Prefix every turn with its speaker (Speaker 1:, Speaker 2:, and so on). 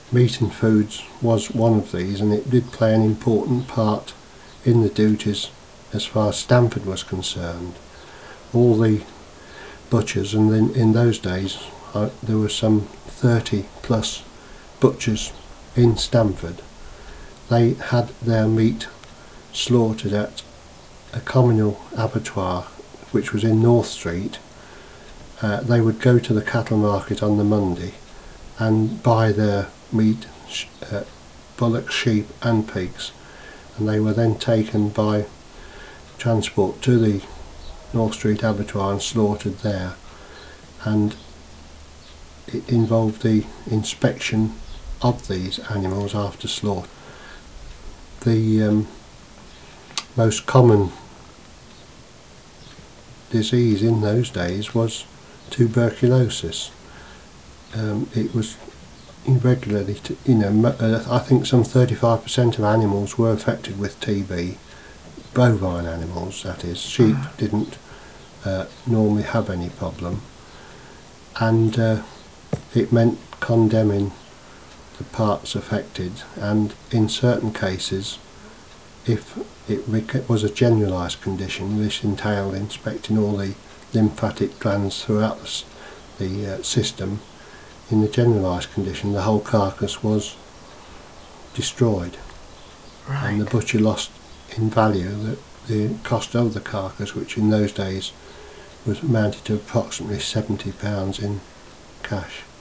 Speaker 1: Meat and Foods was one of these, and it did play an important part in the duties as far as Stamford was concerned. All the butchers, and then in those days there were some 30 plus butchers in Stamford. They had their meat slaughtered at a communal abattoir which was in North Street. They would go to the cattle market on the Monday and buy their meat, bullocks, sheep and pigs, and they were then taken by transport to the North Street abattoir and slaughtered there, and it involved the inspection of these animals after slaughter. The most common disease in those days was tuberculosis. It was irregularly, I think some 35% of animals were affected with TB, bovine animals that is. Sheep didn't normally have any problem, and it meant condemning the parts affected, and in certain cases, if it was a generalised condition, this entailed inspecting all the lymphatic glands throughout the system. In the generalised condition, the whole carcass was destroyed,
Speaker 2: Right.
Speaker 1: and the butcher lost in value the cost of the carcass, which in those days was amounted to approximately £70 in cash.